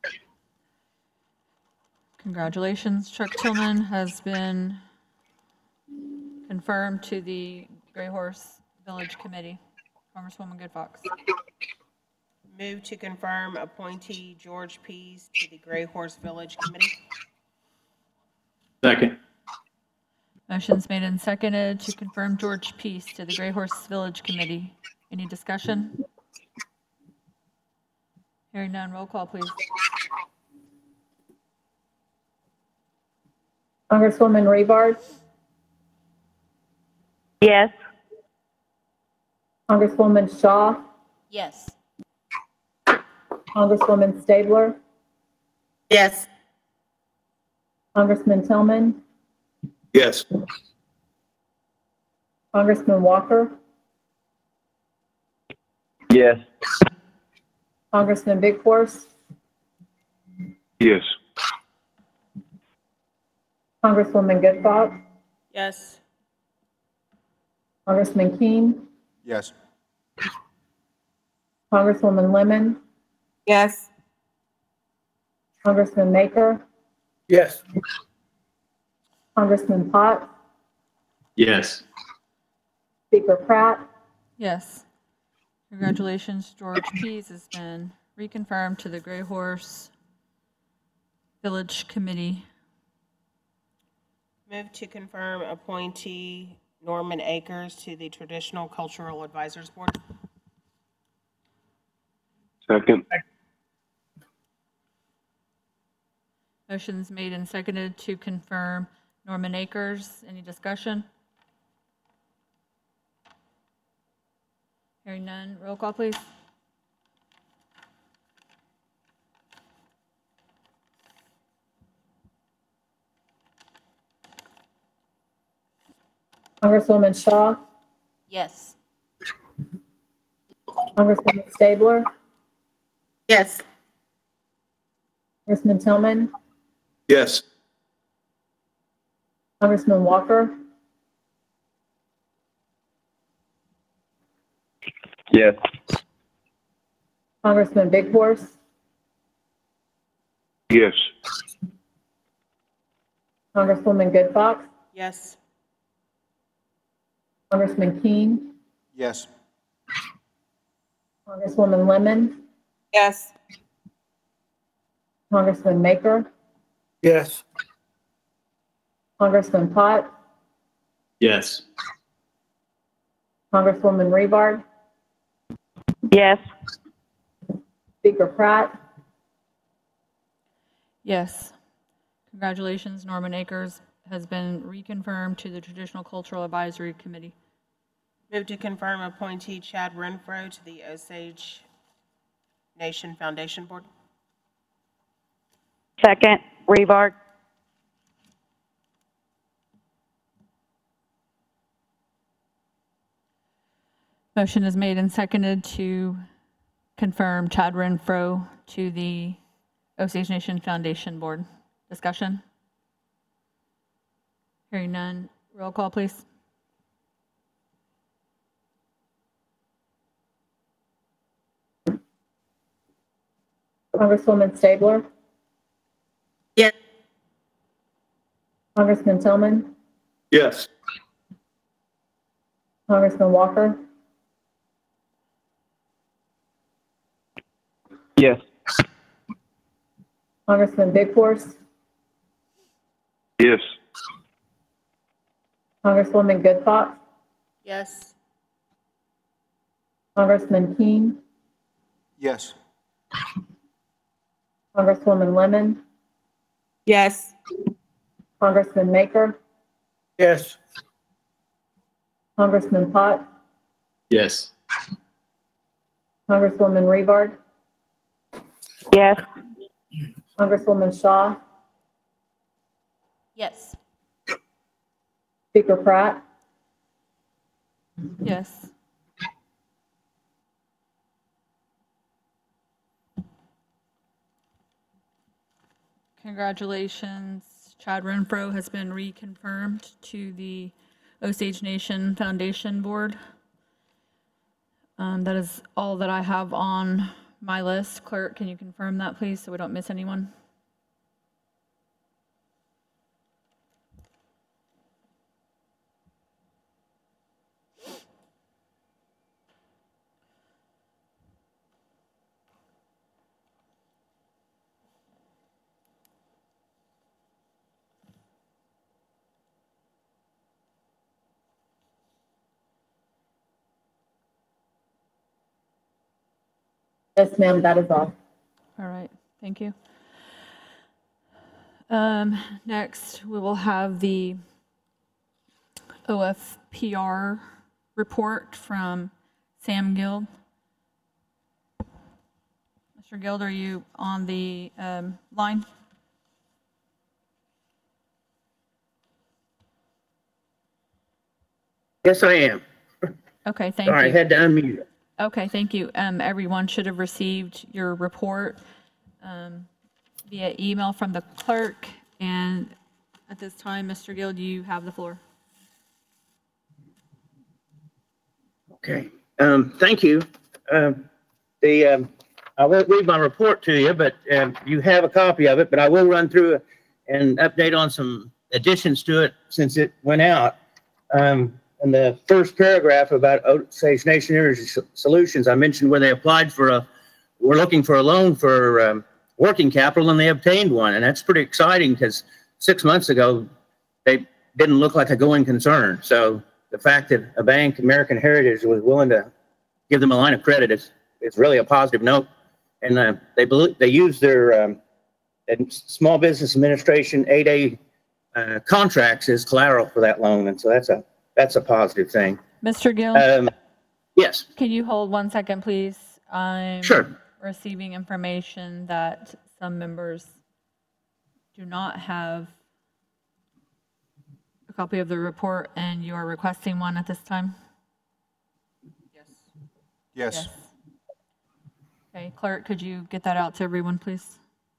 [SPEAKER 1] Congratulations. Chuck Tillman has been confirmed to the Gray Horse Village Committee. Congresswoman Good Fox.
[SPEAKER 3] Move to confirm appointee George Pease to the Gray Horse Village Committee.
[SPEAKER 6] Second.
[SPEAKER 1] Motion's made and seconded to confirm George Peace to the Gray Horse Village Committee. Any discussion? Hearing none, roll call, please.
[SPEAKER 2] Congresswoman Rebar,
[SPEAKER 8] Yes.
[SPEAKER 2] Congresswoman Shaw,
[SPEAKER 7] Yes.
[SPEAKER 2] Congresswoman Stabler,
[SPEAKER 5] Yes.
[SPEAKER 2] Congressman Tillman,
[SPEAKER 6] Yes.
[SPEAKER 2] Congressman Walker,
[SPEAKER 6] Yes.
[SPEAKER 2] Congressman Big Horse,
[SPEAKER 6] Yes.
[SPEAKER 2] Congresswoman Good Fox,
[SPEAKER 3] Yes.
[SPEAKER 2] Congressman King,
[SPEAKER 4] Yes.
[SPEAKER 2] Congresswoman Lemon,
[SPEAKER 5] Yes.
[SPEAKER 2] Congressman Maker,
[SPEAKER 6] Yes.
[SPEAKER 2] Congressman Potts,
[SPEAKER 6] Yes.
[SPEAKER 2] Speaker Pratt,
[SPEAKER 1] Yes. Congratulations, George Pease has been reconfirm to the Gray Horse Village Committee.
[SPEAKER 3] Move to confirm appointee Norman Akers to the Traditional Cultural Advisors Board.
[SPEAKER 6] Second.
[SPEAKER 1] Motion's made and seconded to confirm Norman Akers. Any discussion? Hearing none. Roll call, please.
[SPEAKER 2] Congresswoman Shaw,
[SPEAKER 7] Yes.
[SPEAKER 2] Congresswoman Stabler,
[SPEAKER 5] Yes.
[SPEAKER 2] Congressman Tillman,
[SPEAKER 6] Yes.
[SPEAKER 2] Congressman Walker,
[SPEAKER 6] Yes.
[SPEAKER 2] Congressman Big Horse,
[SPEAKER 6] Yes.
[SPEAKER 2] Congresswoman Good Fox,
[SPEAKER 3] Yes.
[SPEAKER 2] Congressman King,
[SPEAKER 4] Yes.
[SPEAKER 2] Congresswoman Lemon,
[SPEAKER 5] Yes.
[SPEAKER 2] Congressman Maker,
[SPEAKER 6] Yes.
[SPEAKER 2] Congressman Potts,
[SPEAKER 6] Yes.
[SPEAKER 2] Congresswoman Rebar,
[SPEAKER 8] Yes.
[SPEAKER 2] Speaker Pratt,
[SPEAKER 1] Yes. Congratulations, Norman Akers has been reconfirmed to the Traditional Cultural Advisory Committee.
[SPEAKER 3] Move to confirm appointee Chad Renfro to the Osage Nation Foundation Board.
[SPEAKER 8] Second, Rebar.
[SPEAKER 1] Motion is made and seconded to confirm Chad Renfro to the Osage Nation Foundation Board. Discussion? Hearing none. Roll call, please.
[SPEAKER 2] Congresswoman Stabler,
[SPEAKER 5] Yes.
[SPEAKER 2] Congressman Tillman,
[SPEAKER 6] Yes.
[SPEAKER 2] Congressman Walker,
[SPEAKER 6] Yes.
[SPEAKER 2] Congressman Big Horse,
[SPEAKER 6] Yes.
[SPEAKER 2] Congresswoman Good Fox,
[SPEAKER 3] Yes.
[SPEAKER 2] Congressman King,
[SPEAKER 4] Yes.
[SPEAKER 2] Congresswoman Lemon,
[SPEAKER 5] Yes.
[SPEAKER 2] Congressman Maker,
[SPEAKER 6] Yes.
[SPEAKER 2] Congressman Potts,
[SPEAKER 6] Yes.
[SPEAKER 2] Congresswoman Rebar,
[SPEAKER 8] Yes.
[SPEAKER 2] Congresswoman Shaw,
[SPEAKER 7] Yes.
[SPEAKER 2] Speaker Pratt,
[SPEAKER 1] Yes. Congratulations. Chad Renfro has been reconfirmed to the Osage Nation Foundation Board. That is all that I have on my list. Clerk, can you confirm that, please, so we don't miss anyone?
[SPEAKER 2] yes, ma'am, that is all.
[SPEAKER 1] All right, thank you. Next, we will have the OFPR report from Sam Guild. Mr. Guild, are you on the line?
[SPEAKER 9] Yes, I am.
[SPEAKER 1] Okay, thank
[SPEAKER 9] Sorry, I
[SPEAKER 1] you.
[SPEAKER 9] had to unmute.
[SPEAKER 1] Okay, thank you. Everyone should have received your report via email from the clerk. And at this time, Mr. Guild, you have the floor.
[SPEAKER 9] Okay, thank you. I won't read my report to you, but you have a copy of it, but I will run through and update on some additions to it since it went out. In the first paragraph about Osage Nation Energy Solutions, I mentioned where they applied for a were looking for a loan for working capital, and they obtained one. And that's pretty exciting because 6 months ago, they didn't look like a going concern. So the fact that a bank, American Heritage, was willing to give them a line of credit is really a positive note. And they use their Small Business Administration 8A contracts as collateral for that loan. And so that's a positive thing.
[SPEAKER 1] Mr. Gill,
[SPEAKER 9] Yes,
[SPEAKER 1] can you hold 1 second, please? I'm
[SPEAKER 9] sure.
[SPEAKER 1] receiving information that some members do not have a copy of the report, and you are requesting one at this time?
[SPEAKER 4] Yes.
[SPEAKER 1] Okay, clerk, could you get that out to everyone, please?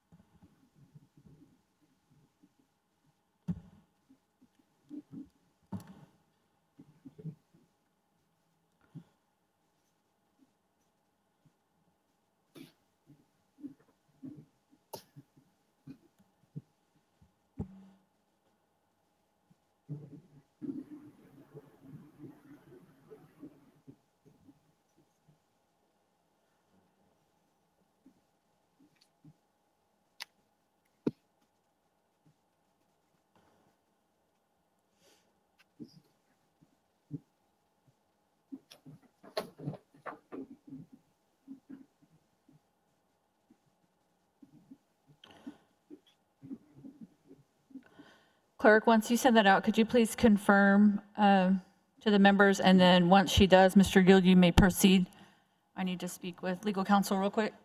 [SPEAKER 1] Clerk, once you send that out, could you please confirm to the members? And then once she does, Mr. Gill, you may proceed. I need to speak with legal counsel real quick.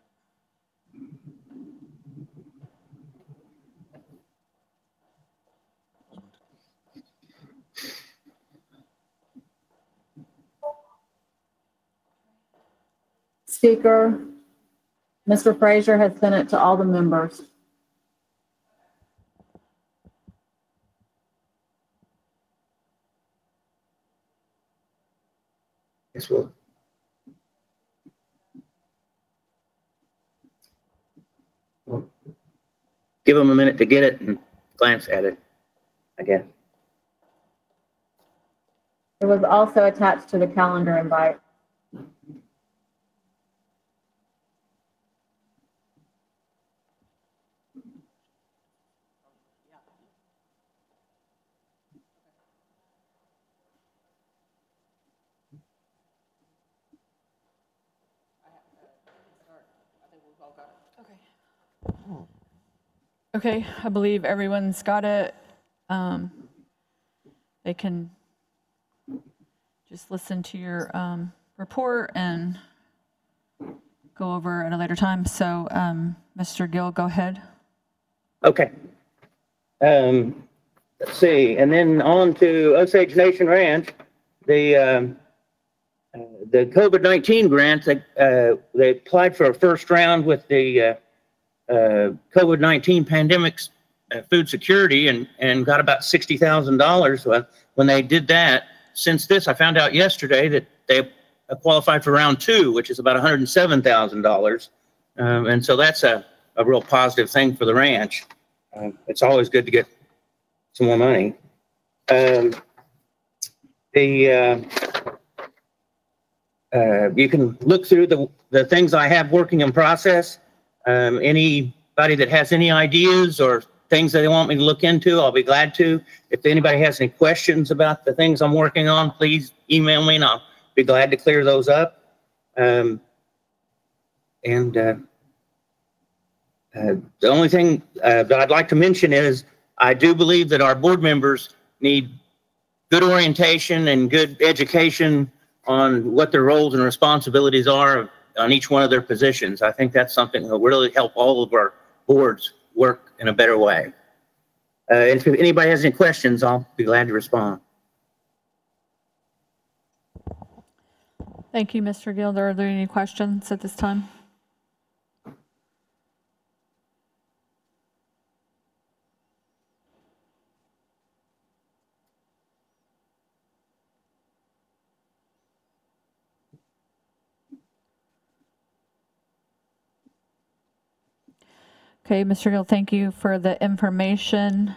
[SPEAKER 2] Speaker, Mr. Frazier has sent it to all the members.
[SPEAKER 9] Yes, we'll. Give them a minute to get it and glance at it, I guess.
[SPEAKER 2] It was also attached to the calendar invite.
[SPEAKER 1] Okay, I believe everyone's got it. They can just listen to your report and go over at a later time. So, Mr. Gill, go ahead.
[SPEAKER 9] Okay. Let's see, and then on to Osage Nation Ranch, the COVID-19 grant, they applied for a first round with the COVID-19 pandemic's food security and got about $60,000 when they did that. Since this, I found out yesterday that they qualified for round 2, which is about $107,000. And so that's a real positive thing for the ranch. It's always good to get some more money. You can look through the things I have working in process. Anybody that has any ideas or things that they want me to look into, I'll be glad to. If anybody has any questions about the things I'm working on, please email me and I'll be glad to clear those up. The only thing that I'd like to mention is I do believe that our board members need good orientation and good education on what their roles and responsibilities are on each one of their positions. I think that's something that will really help all of our boards work in a better way. If anybody has any questions, I'll be glad to respond.
[SPEAKER 1] Thank you, Mr. Gill. Are there any questions at this time? Okay, Mr. Gill, thank you for the information.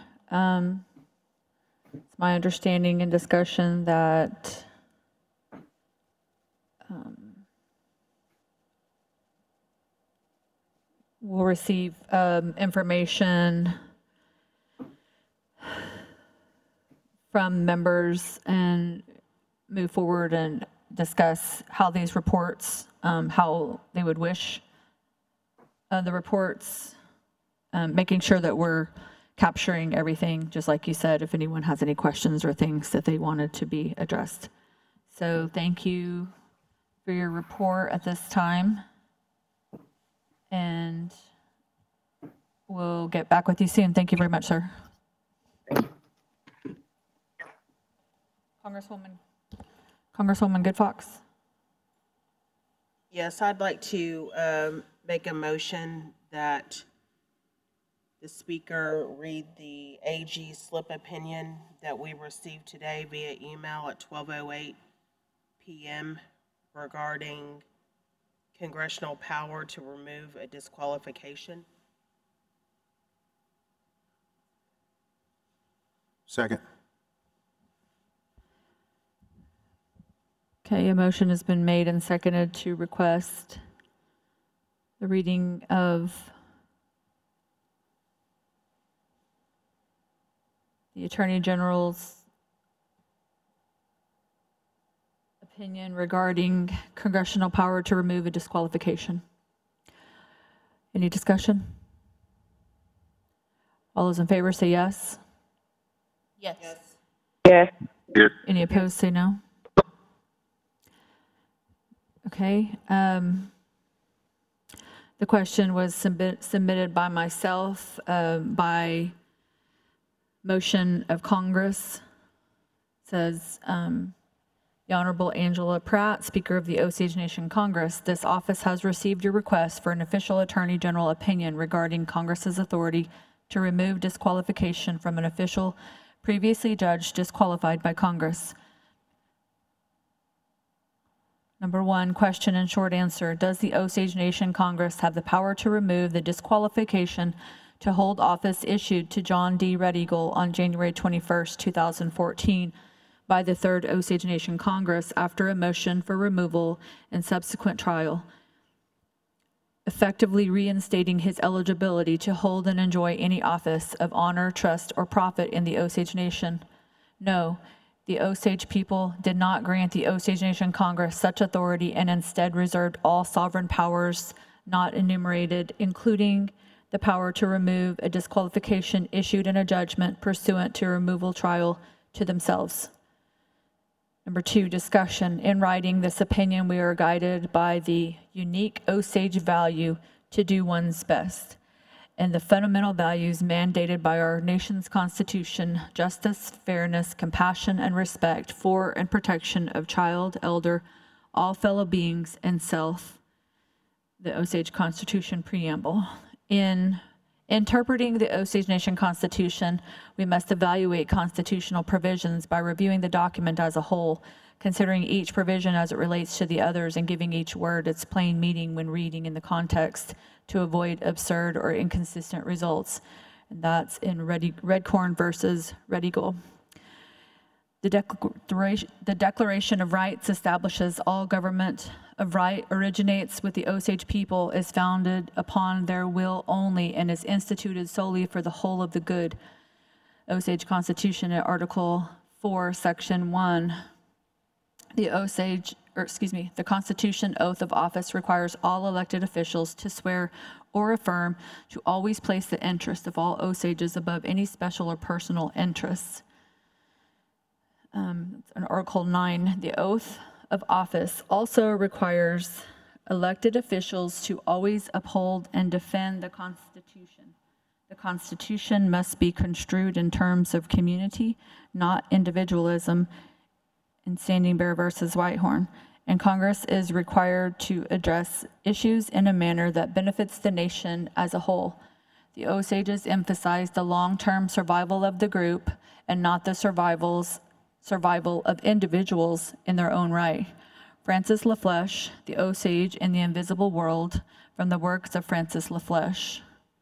[SPEAKER 1] It's my understanding and discussion that receive information from members and move forward and discuss how these reports, how they would wish the reports, making sure that we're capturing everything, just like you said, if anyone has any questions or things that they wanted to be addressed. So thank you for your report at this time. And we'll get back with you soon. Thank you very much, sir. Congresswoman Good Fox.
[SPEAKER 3] Yes, I'd like to make a motion that the speaker read the AG slip opinion that we received today via email at 12:08 p.m. regarding congressional power to remove a disqualification.
[SPEAKER 4] Second.
[SPEAKER 1] Okay, a motion has been made and seconded to request the reading of the Attorney General's opinion regarding congressional power to remove a disqualification. Any discussion? All those in favor say yes.
[SPEAKER 7] Yes.
[SPEAKER 8] Yes.
[SPEAKER 1] Any opposed say no. Okay. The question was submitted by myself by motion of Congress. It says, the Honorable Angela Pratt, Speaker of the Osage Nation Congress, this office has received your request for an official Attorney General opinion regarding Congress's authority to remove disqualification from an official previously judged disqualified by Congress. Number one, question and short answer. Does the Osage Nation Congress have the power to remove the disqualification to hold office issued to John D. Red Eagle on January 21st, 2014 by the Third Osage Nation Congress after a motion for removal and subsequent trial, effectively reinstating his eligibility to hold and enjoy any office of honor, trust, or profit in the Osage Nation? No. The Osage people did not grant the Osage Nation Congress such authority and instead reserved all sovereign powers not enumerated, including the power to remove a disqualification issued in a judgment pursuant to a removal trial, to themselves. Number two, discussion. In writing this opinion, we are guided by the unique Osage value to do one's best and the fundamental values mandated by our nation's Constitution: justice, fairness, compassion, and respect for and protection of child, elder, all fellow beings, and self. The Osage Constitution Preamble. In interpreting the Osage Nation Constitution, we must evaluate constitutional provisions by reviewing the document as a whole, considering each provision as it relates to the others and giving each word its plain meaning when reading in the context to avoid absurd or inconsistent results. And that's in Redcorn versus Red Eagle. The Declaration of Rights establishes all government of right originates with the Osage people, is founded upon their will only, and is instituted solely for the whole of the good. Osage Constitution at Article 4, Section 1. The Constitution oath of office requires all elected officials to swear or affirm to always place the interest of all Osages above any special or personal interests. In Article 9, the oath of office also requires elected officials to always uphold and defend the Constitution. The Constitution must be construed in terms of community, not individualism, in Standing Bear versus Whitehorn. And Congress is required to address issues in a manner that benefits the nation as a whole. The Osages emphasize the long-term survival of the group and not the survival of individuals in their own right. Francis LaFlèche, The Osage in the Invisible World, from the works of Francis LaFlèche.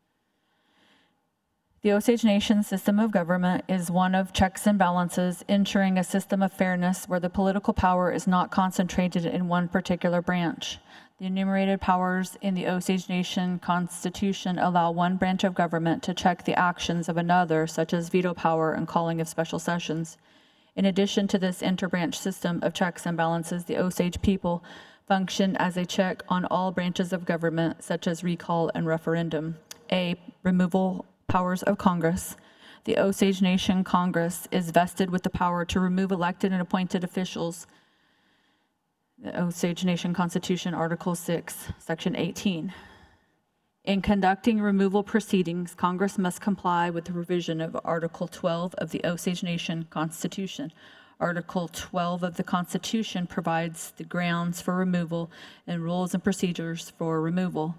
[SPEAKER 1] The Osage Nation system of government is one of checks and balances, ensuring a system of fairness where the political power is not concentrated in one particular branch. The enumerated powers in the Osage Nation Constitution allow one branch of government to check the actions of another, such as veto power and calling of special sessions. In addition to this interbranch system of checks and balances, the Osage people function as a check on all branches of government, such as recall and referendum. A. Removal powers of Congress. The Osage Nation Congress is vested with the power to remove elected and appointed officials. The Osage Nation Constitution, Article 6, Section 18. In conducting removal proceedings, Congress must comply with the provision of Article 12 of the Osage Nation Constitution. Article 12 of the Constitution provides the grounds for removal and rules and procedures for removal.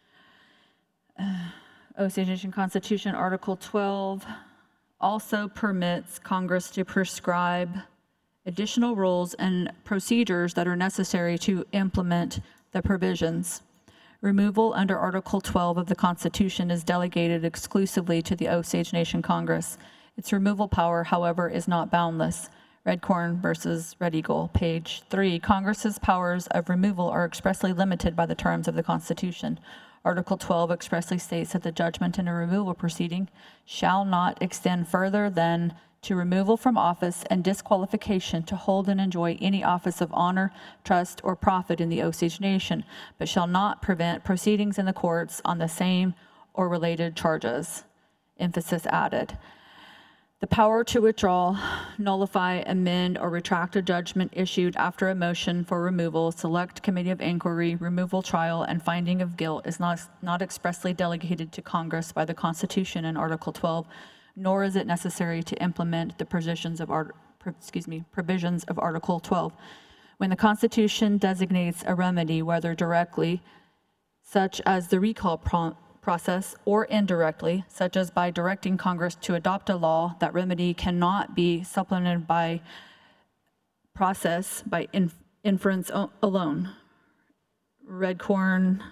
[SPEAKER 1] Osage Nation Constitution, Article 12 also permits Congress to prescribe additional rules and procedures that are necessary to implement the provisions. Removal under Article 12 of the Constitution is delegated exclusively to the Osage Nation Congress. Its removal power, however, is not boundless. Redcorn versus Red Eagle, page 3. Congress's powers of removal are expressly limited by the terms of the Constitution. Article 12 expressly states that the judgment in a removal proceeding shall not extend further than to removal from office and disqualification to hold and enjoy any office of honor, trust, or profit in the Osage Nation, but shall not prevent proceedings in the courts on the same or related charges. Emphasis added. The power to withdraw, nullify, amend, or retract a judgment issued after a motion for removal, select committee of inquiry, removal trial, and finding of guilt is not expressly delegated to Congress by the Constitution in Article 12, nor is it necessary to implement the provisions of Article 12. When the Constitution designates a remedy, whether directly, such as the recall process, or indirectly, such as by directing Congress to adopt a law, that remedy cannot be supplemented by process by inference alone. Redcorn,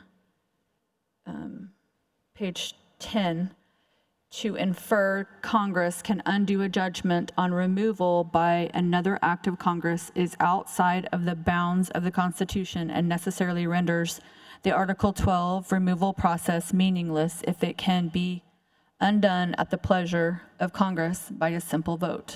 [SPEAKER 1] page 10. To infer Congress can undo a judgment on removal by another act of Congress is outside of the bounds of the Constitution and necessarily renders the Article 12 removal process meaningless if it can be undone at the pleasure of Congress by a simple vote.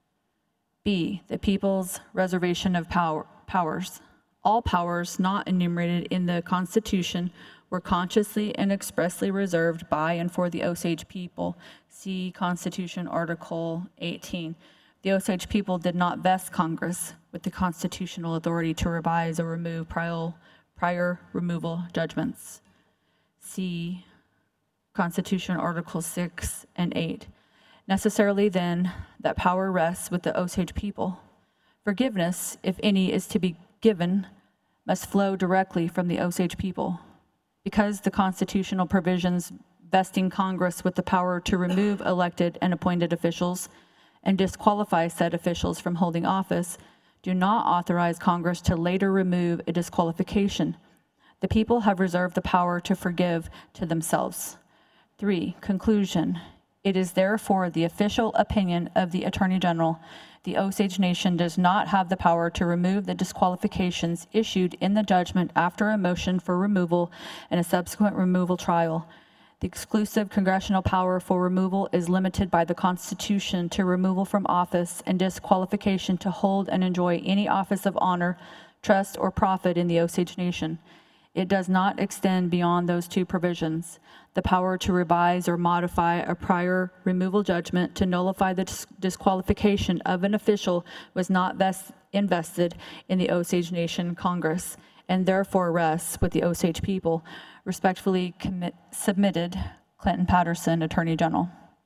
[SPEAKER 1] B, the people's reservation of powers. All powers not enumerated in the Constitution were consciously and expressly reserved by and for the Osage people. See Constitution Article 18. The Osage people did not vest Congress with the constitutional authority to revise or remove prior removal judgments. See Constitution Article 6 and 8. Necessarily then, that power rests with the Osage people. Forgiveness, if any, is to be given, must flow directly from the Osage people. Because the constitutional provisions vesting Congress with the power to remove elected and appointed officials and disqualify said officials from holding office do not authorize Congress to later remove a disqualification. The people have reserved the power to forgive to themselves. 3, conclusion. It is therefore the official opinion of the Attorney General the Osage Nation does not have the power to remove the disqualifications issued in the judgment after a motion for removal and a subsequent removal trial. The exclusive congressional power for removal is limited by the Constitution to removal from office and disqualification to hold and enjoy any office of honor, trust, or profit in the Osage Nation. It does not extend beyond those two provisions. The power to revise or modify a prior removal judgment to nullify the disqualification of an official was not invested in the Osage Nation Congress and therefore rests with the Osage people. Respectfully submitted, Clinton Patterson, Attorney General.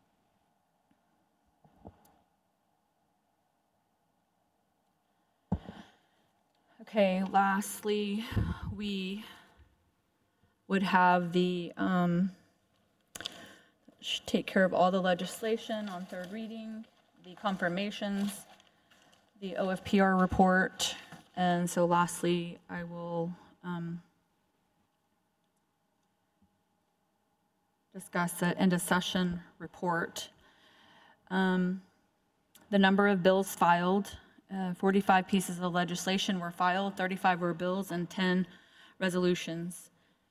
[SPEAKER 1] Okay, lastly, we would have the, should take care of all the legislation on third reading, the confirmations, the OFPR report, and so lastly, I will discuss the end of session report. The number of bills filed, 45 pieces of legislation were filed, 35 were bills, and 10 resolutions.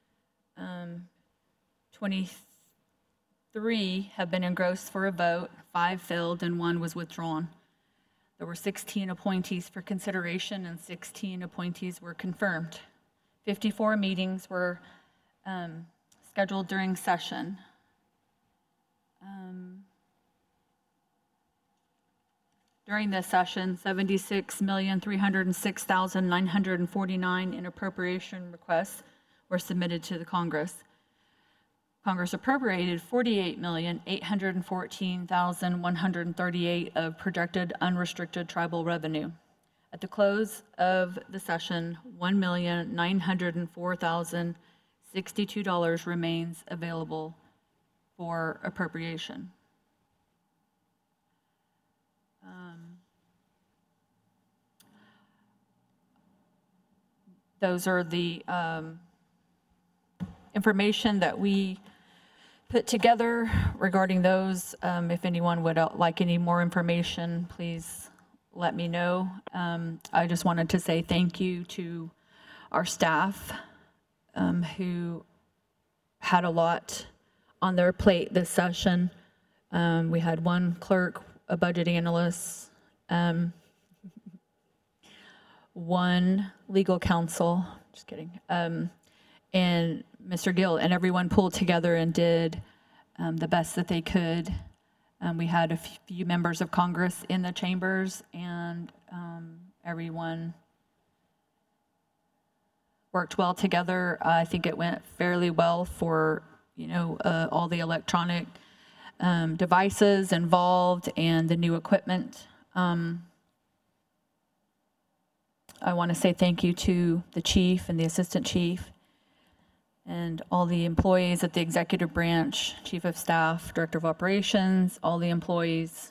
[SPEAKER 1] 23 have been engrossed for a vote, 5 failed, and 1 was withdrawn. There were 16 appointees for consideration, and 16 appointees were confirmed. 54 meetings were scheduled during session. During this session, 76,306,949 in appropriation requests were submitted to the Congress. Congress appropriated 48,814,138 of projected unrestricted tribal revenue. At the close of the session, $1,904,062 remains available for appropriation. Those are the information that we put together regarding those. If anyone would like any more information, please let me know. I just wanted to say thank you to our staff who had a lot on their plate this session. We had one clerk, a budget analyst, one legal counsel, just kidding, and Mr. Gill, and everyone pulled together and did the best that they could. We had a few members of Congress in the chambers, and everyone worked well together. I think it went fairly well for, all the electronic devices involved and the new equipment. I want to say thank you to the chief and the assistant chief and all the employees at the executive branch, chief of staff, director of operations, all the employees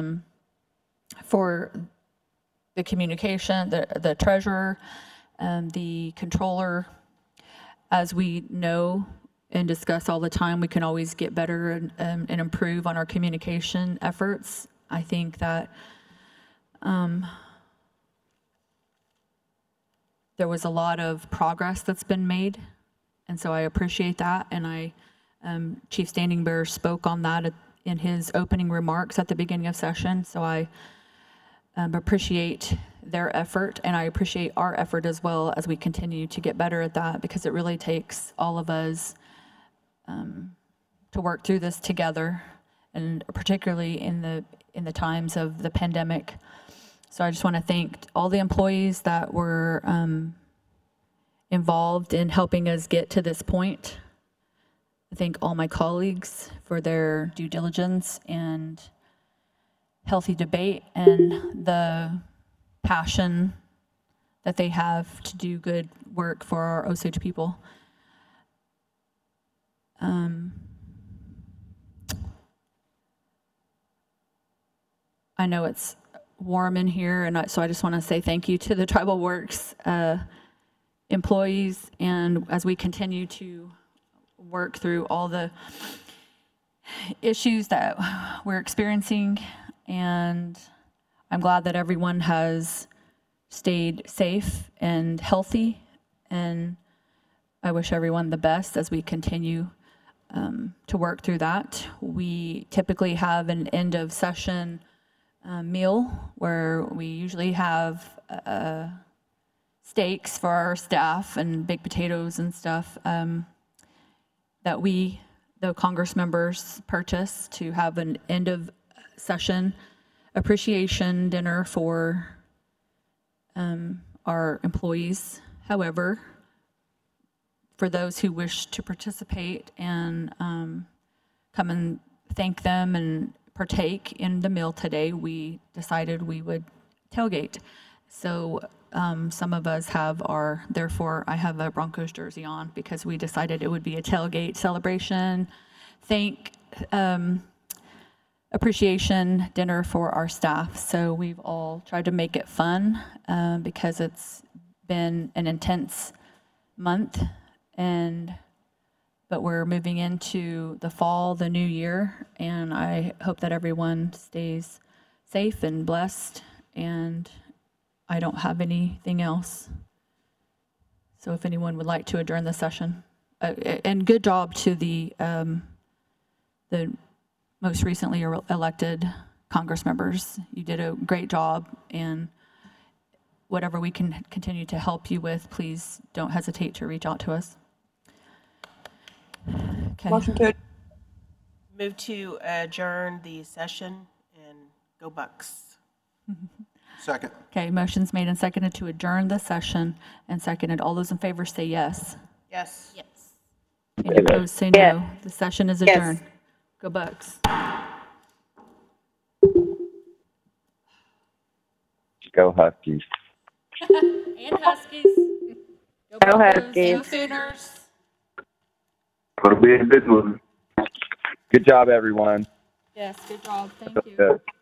[SPEAKER 1] for the communication, the treasurer, the controller. As we know and discuss all the time, we can always get better and improve on our communication efforts. I think that there was a lot of progress that's been made, and so I appreciate that. And Chief Standing Bearer spoke on that in his opening remarks at the beginning of session, so I appreciate their effort, and I appreciate our effort as well as we continue to get better at that, because it really takes all of us to work through this together, and particularly in the times of the pandemic. So I just want to thank all the employees that were involved in helping us get to this point. I thank all my colleagues for their due diligence and healthy debate and the passion that they have to do good work for our Osage people. I know it's warm in here, and so I just want to say thank you to the Tribal Works employees, and as we continue to work through all the issues that we're experiencing, and I'm glad that everyone has stayed safe and healthy, and I wish everyone the best as we continue to work through that. We typically have an end of session meal where we usually have steaks for our staff and baked potatoes and stuff that we, the Congress members, purchase to have an end of session appreciation dinner for our employees. However, for those who wish to participate and come and thank them and partake in the meal today, we decided we would tailgate. So some of us have therefore I have a Broncos jersey on because we decided it would be a tailgate celebration, appreciation dinner for our staff. So we've all tried to make it fun because it's been an intense month, but we're moving into the fall, the new year, and I hope that everyone stays safe and blessed, and I don't have anything else. So if anyone would like to adjourn the session. And good job to the most recently elected Congress members. You did a great job, and whatever we can continue to help you with, please don't hesitate to reach out to us. Okay.
[SPEAKER 5] Motion to,
[SPEAKER 3] Move to adjourn the session and go Bucks.
[SPEAKER 4] Second.
[SPEAKER 1] Okay, motion's made and seconded to adjourn the session and seconded. All those in favor say yes.
[SPEAKER 3] Yes.
[SPEAKER 7] Yes.
[SPEAKER 1] Any opposed say no. The session is adjourned. Go Bucks.
[SPEAKER 10] Go Huskies.
[SPEAKER 1] And Huskies. Go
[SPEAKER 8] Go
[SPEAKER 1] Broncos.
[SPEAKER 8] Huskies.
[SPEAKER 1] Go Sooners.
[SPEAKER 6] It'll be a good one.
[SPEAKER 10] Good job, everyone.
[SPEAKER 1] Yes, good job. Thank you.
[SPEAKER 10] Good.